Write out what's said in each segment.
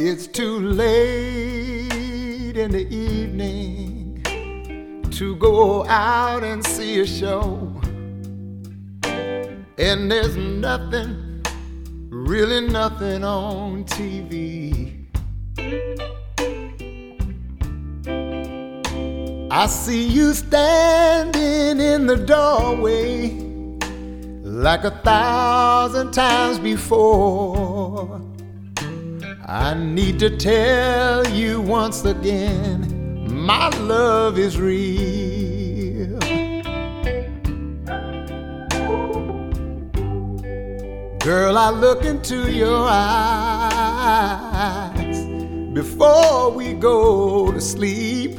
It's too late in the evening to go out and see a show, and there's nothing, really nothing on TV. I see you standing in the doorway like 1,000 times before. I need to tell you once again, my love is real. Girl, I look into your eyes before we go to sleep,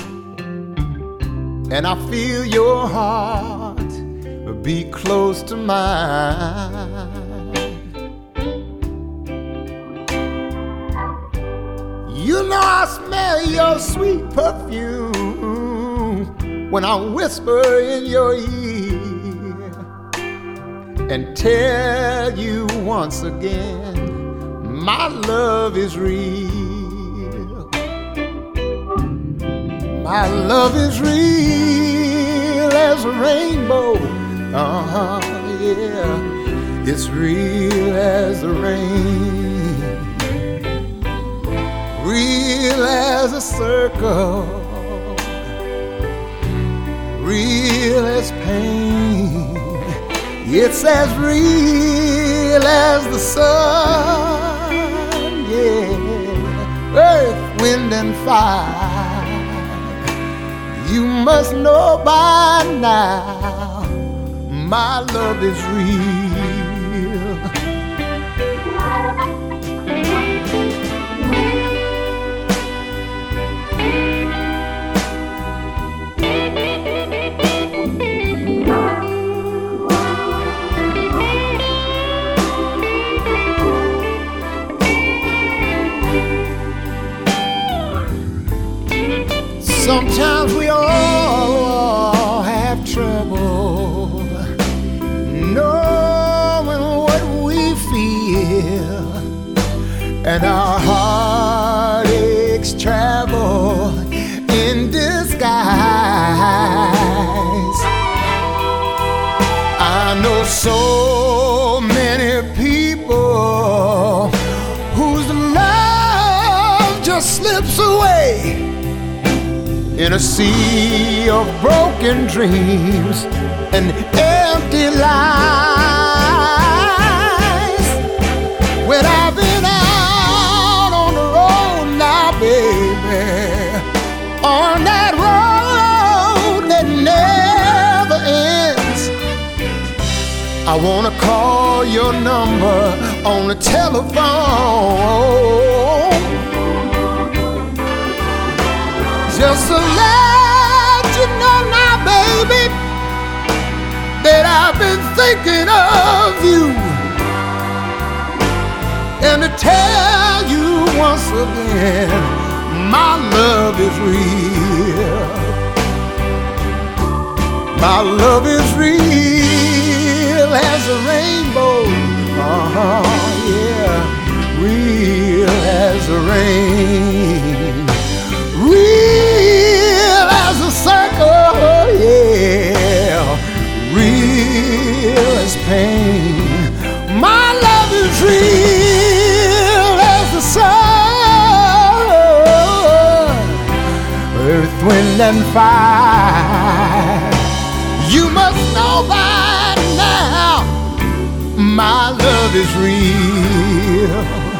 and I feel your heart beat close to mine. You know I smell your sweet perfume when I whisper in your ear and tell you once again, my love is real. My love is real as a rainbow. Yeah, it's real as the rain, real as a circle, real as pain. It's as real as the sun, yeah, earth, wind, and fire. You must know by now, my love is real. Sometimes we all have trouble knowing what we feel, and our heartaches travel in disguise. I know so many people whose love just slips away in a sea of broken dreams and empty lies. When I've been out on the road now, baby, on that road that never ends, I wanna call your number on the telephone, just to let you know now, baby, that I've been thinking of you, and to tell you once again, my love is real. My love is real as a rainbow, yeah, real as a rain, real as a circle, yeah, real as pain. My love is real as the sun, earth, wind, and fire. You must know by now, my love is real.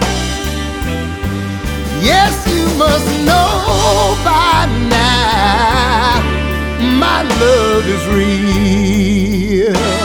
Yes, you must know by now, my love is real.